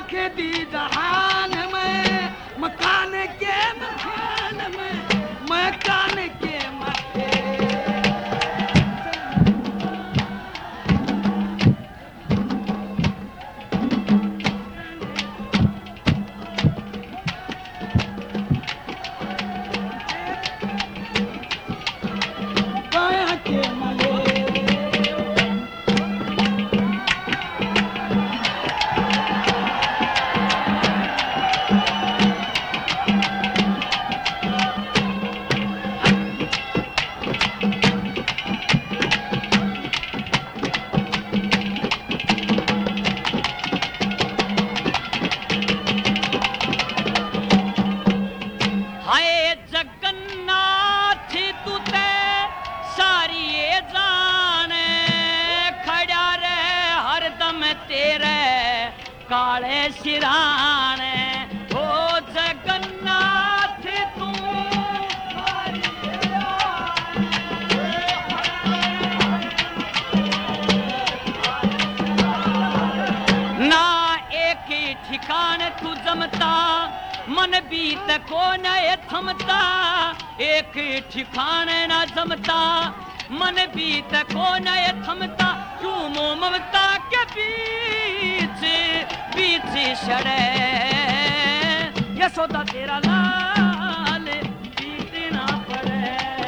रखे दी जहान में, मकान के मकान में, मकान के मथे। काया के मले काले सिराने ओ जगन्नाथ तू ना एक ही ठिकाने तू जमता, मन बीत को न थमता। एक ही ठिकाने ना जमता, मन बीत को न थमता। क्यों मोह ममता के पीछे सड़े यशोदा तेरा लाल बीतना पड़े।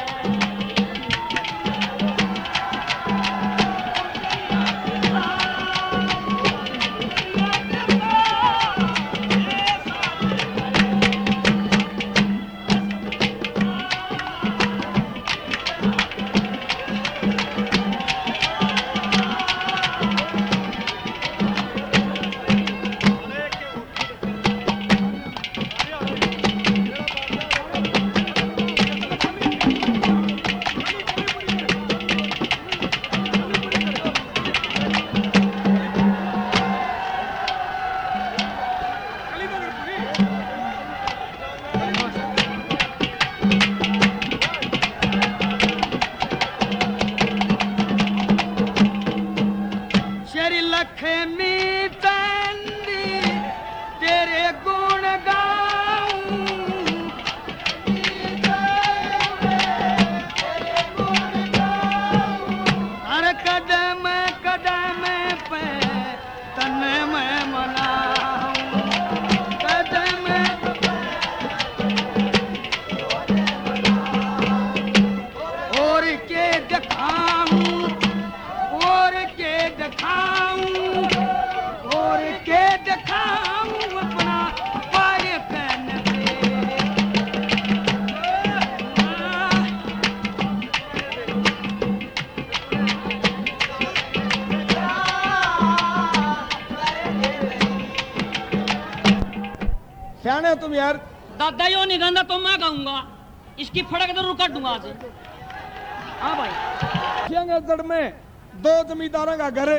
सियाने तुम यार। दादा यो नहीं गंदा तो मैं कहूंगा, इसकी फड़क जरूर काट दूंगा आज। हाँ भाई, जड़ में दो जमींदारों का घर है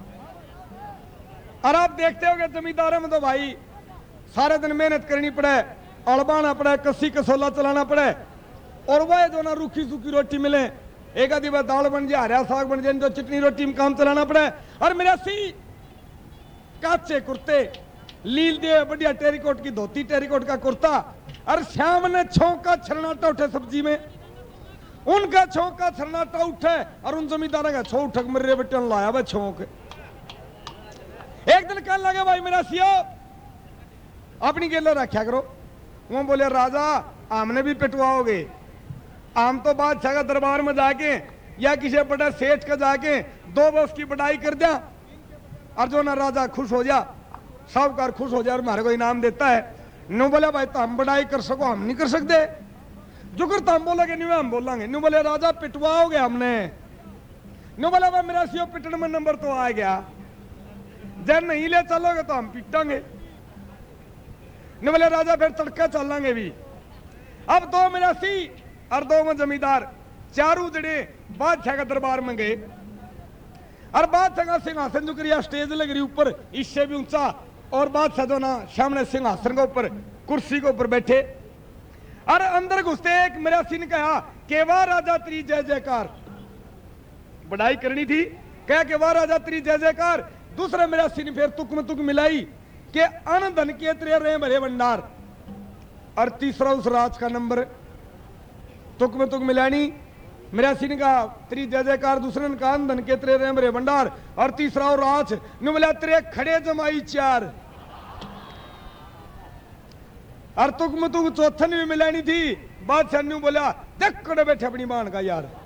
और आप देखते हो कि जमींदारों में तो भाई सारे दिन मेहनत करनी पड़े, अड़बाना पड़े, कसी कसोला चलाना पड़े और वह जो ना रूखी सूखी रोटी मिले, एक आधी बार दाल बन जाए, हरा साग बन जाए, तो चटनी रोटी में काम चलाना पड़े। और मेरा सी काचे कुर्ते, लील दे बढ़िया टेरिकोट की धोती, टेरिकोट का कुर्ता, और श्याम ने छौंक का छरनाटा उठे सब्जी में, उनका छौंक का छरनाटा उठे और उन जमींदारों का छो उठक मेरे बेटे ने लाया भाई छौंक। एक दिन कहने लगे भाई मेरा सियो अपनी गेले रखा करो। वो बोले राजा आमने भी पिटवाओगे? आम तो बादशाह का दरबार में जाके या किसी बड़े सेठ का जाके दो बस की बढ़ाई कर दिया और जो ना राजा खुश हो जा, साहूकार खुश हो जाए और हमारे को इनाम देता है। नो बोले भाई तो हम बढ़ाई कर सको, हम नहीं कर सकते। जो करता हम बोलेंगे नहीं हम बोलेंगे। नो बोले राजा पिटवाओगे हमने? नो बोले भाई मेरा सियो पिटने में नंबर तो आ गया, जब नहीं ले चलोगे तो हम पिटांगे। नो बोले राजा फिर तड़का चलेंगे भी। अब दो मेरा सी और दो में जमींदार चारों जड़े बादशाह का दरबार में गए और बादशाह का सिंहासन जो करिया स्टेज लग रही ऊपर, इससे भी ऊंचा, और बादशाह जो ना सामने सिंहासन के ऊपर कुर्सी के ऊपर बैठे। और अंदर घुसते एक मेरा सी ने कहा कि वाह राजा तेरी जय जयकार। बढ़ाई करनी थी, कह के वाह राजा तेरी जय जयकार। दूसरा मेरा सी ने फिर तुक में तुक मिलाई, के अन धन के तेरे रहे भरे भंडार। और तीसरा उस राज का नंबर तुक में तुक मिलानी मेरा सिंह का तेरी जय जयकार, दूसरे ने कहा धन के तेरे रहे भरे भंडार। और तीसरा और राज नु मिला तेरे खड़े जमाई चार। और तुक में तुक चौथन में मिलानी थी। बादशाह ने बोला देख कड़े बैठे अपनी बाण का यार।